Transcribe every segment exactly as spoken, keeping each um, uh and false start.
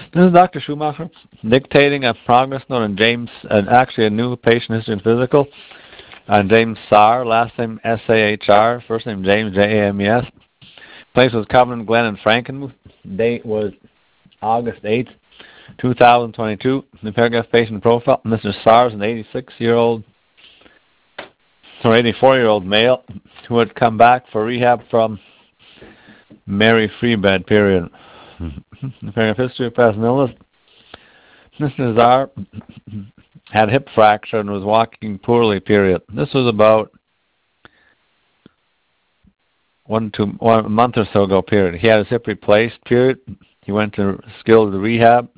This is Doctor Schumacher dictating a progress note on James, and actually a new patient history and physical on James Saar, last name S A H R, first name James J A M E S. Place was Covenant Glen in Frankenmuth. Date was August eighth, two thousand twenty-two. The paragraph patient profile, Mister Saar is an eighty-six-year-old or eighty-four-year-old male who had come back for rehab from Mary Free Bed, period. The paragraph history of present illness. Mister Saar had hip fracture and was walking poorly, period. This was about one to one a month or so ago, period. He had his hip replaced, period. He went to skilled rehab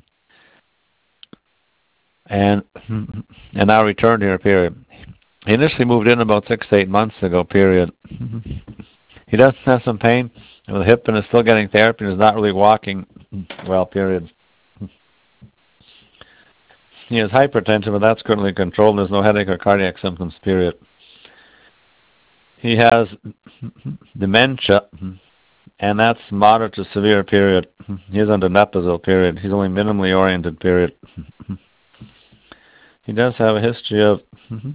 and and now returned here, period. He initially moved in about six to eight months ago, period. He does have some pain with the hip and is still getting therapy and is not really walking well, period. He has hypertension, but that's currently controlled. There's no headache or cardiac symptoms, period. He has dementia, and that's moderate to severe, period. He's under Nepazil, period. He's only minimally oriented, period. He does have a history of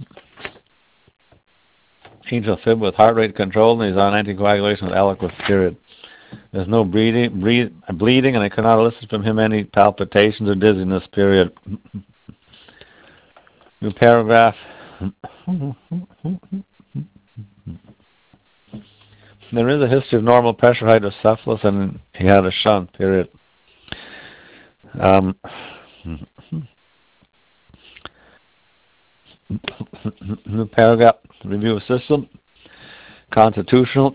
angel fib with heart rate control, and he's on anticoagulation with Eliquis, period. There's no bleeding, breathe, bleeding, and I cannot elicit from him any palpitations or dizziness, period. New paragraph. There is a history of normal pressure hydrocephalus, and he had a shunt, period. Um, new paragraph. Review of system. Constitutional.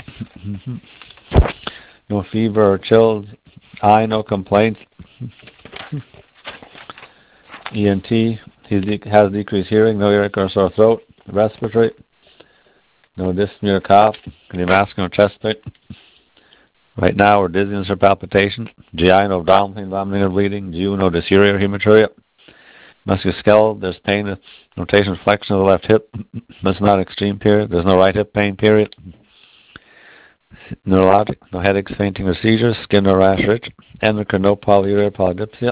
No fever or chills. Eye, no complaints. E N T. He has decreased hearing, no earache or sore throat. Respiratory. No dyspnea or cough. Cardiovascular chest pain. Right now, or dizziness or palpitation. G I, no abdominal pain, vomiting or bleeding. G U, no dysuria or hematuria. Musculoskeletal, there's pain, rotation, flexion of the left hip. That's not extreme, period. There's no right hip pain, period. Neurologic, no headaches, fainting, or seizures. Skin or rash itch. Endocrine, no polyuria, polydipsia.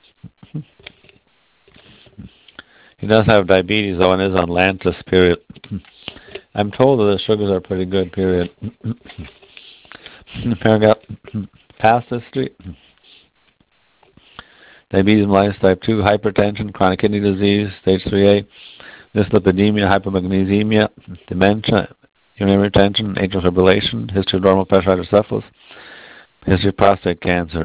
He does have diabetes, though, and is on Lantus, period. I'm told that the sugars are pretty good, period. Paragraph, past history. Diabetes mellitus type two, hypertension, chronic kidney disease, stage three A, dyslipidemia, hypomagnesemia, dementia, urinary retention, atrial fibrillation, history of normal pressure hydrocephalus, history of prostate cancer.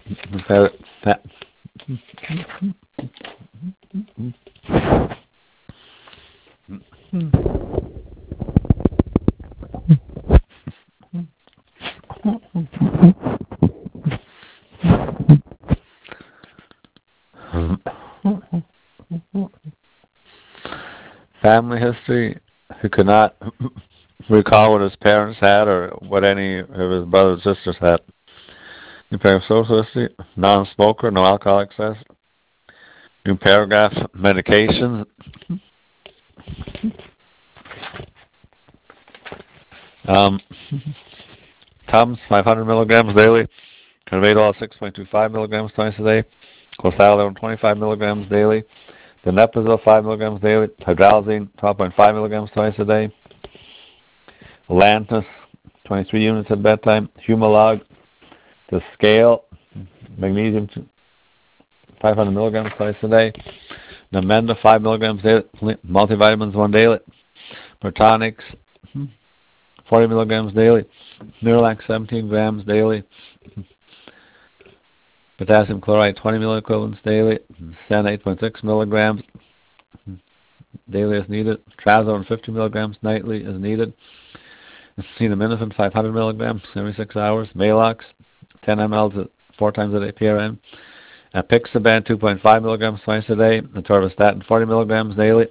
Family history. He could not recall what his parents had or what any of his brothers and sisters had. New paragraph, social history. Non-smoker, no alcohol excess. New paragraph, medications. Um, Tums, five hundred milligrams daily. Carvedal, six point two five milligrams twice a day. Clostridone, twenty-five milligrams daily. Donepezil, five milligrams daily. Hydralazine, twelve point five milligrams twice a day. Lantus, twenty-three units at bedtime. Humalog, the scale, magnesium, five hundred milligrams twice a day. Namenda, five milligrams daily. Multivitamins, one daily. Protonics, forty milligrams daily. Miralax, seventeen grams daily. Potassium chloride, twenty milliequivalents daily. Sen, eight point six milligrams daily as needed. Trazodone, fifty milligrams nightly as needed. Acetaminophen, five hundred milligrams every six hours. Malox, ten milliliters four times a day, P R N. Apixaban, two point five milligrams twice a day. Atorvastatin, forty milligrams daily.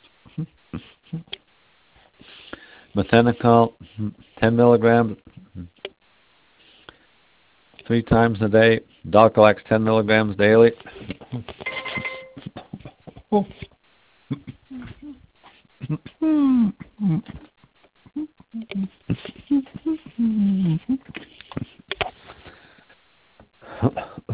Methanocol, ten milligrams three times a day. Dalcolax, ten milligrams daily.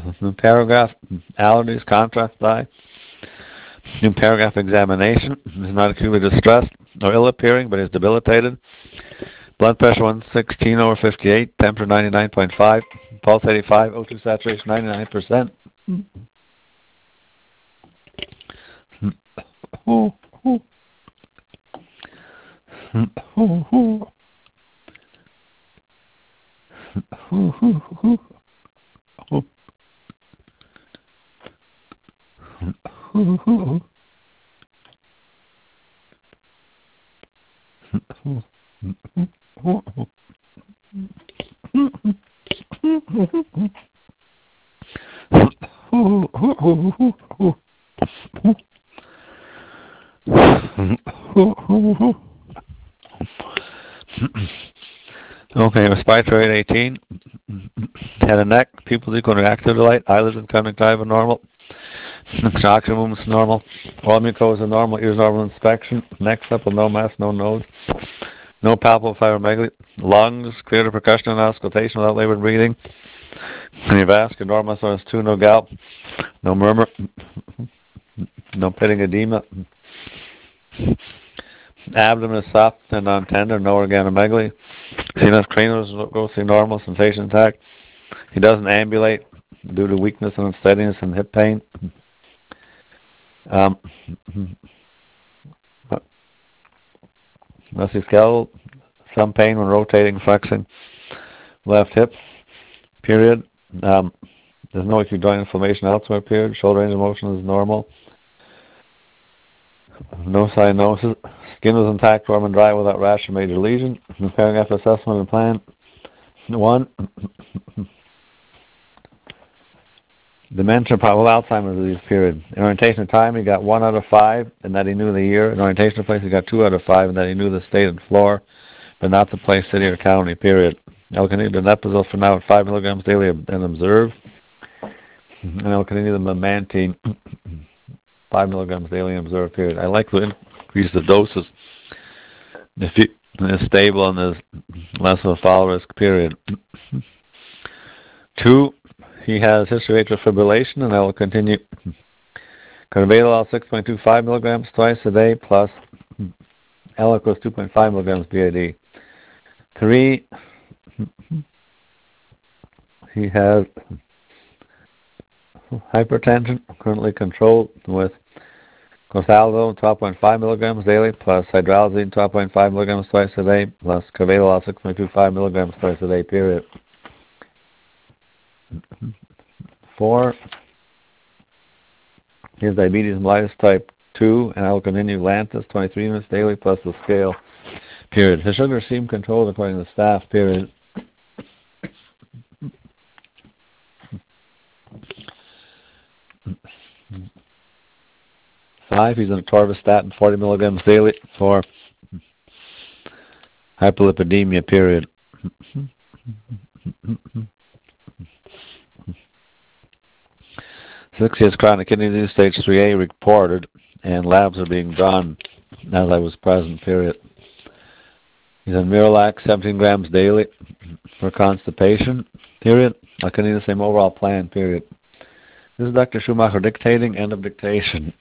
New paragraph, allergies, contrast dye. New paragraph, examination. Is not acutely distressed or ill appearing, but is debilitated. Blood pressure one sixteen over fifty-eight, temperature ninety-nine point five, pulse eighty-five, O two saturation ninety-nine percent. Okay, respiratory rate eighteen. Head and neck, pupils equal to reactive to light, eyelids and conjunctiva normal. Ocular movements normal. Oral mucosa normal, ears normal inspection. Neck supple, no mass, no nose. No palpable fibromegaly. Lungs clear to percussion and auscultation without labored breathing. Vascular normal, so it's two, no gout. No murmur. No pitting edema. Abdomen is soft and non-tender, no organomegaly. C N S cranial is grossly normal, sensation intact. He doesn't ambulate due to weakness and unsteadiness and hip pain. Um, musculoskeletal, some pain when rotating, flexing left hip, period. Um, there's no acute joint inflammation elsewhere, period. Shoulder range of motion is normal. No cyanosis. Skin was intact, warm and dry without rash or major lesion. Paragraph assessment and plan. One. Dementia, probable Alzheimer's disease, period. In orientation of time, he got one out of five, and that he knew the year. In orientation of place, he got two out of five, and that he knew the state and floor, but not the place, city, or county, period. Alkanidoneprazole for now at five milligrams daily and observe. And alkanidine memantine, five milligrams daily and observe, period. I like to increase the doses if he is stable and is less of a fall risk, period. Two, he has history of atrial fibrillation, and I will continue. Carvedilol six point two five milligrams twice a day, plus Eliquis two point five milligrams B I D. Three, he has hypertension, currently controlled with clofazimine twelve point five milligrams daily, plus hydralazine twelve point five milligrams twice a day, plus carvedilol six point two five milligrams twice a day, period. Four, he has diabetes mellitus type two, and I will continue Lantus twenty-three units daily, plus the scale, period. His sugar seemed controlled according to the staff, period. Five, he's on atorvastatin forty milligrams daily for hyperlipidemia, period. Six, he has chronic kidney disease stage three A reported, and labs are being done as I was present, period. He's on Miralax seventeen grams daily for constipation, period. I can need the same overall plan, period. This is Doctor Schumacher dictating, end of dictation.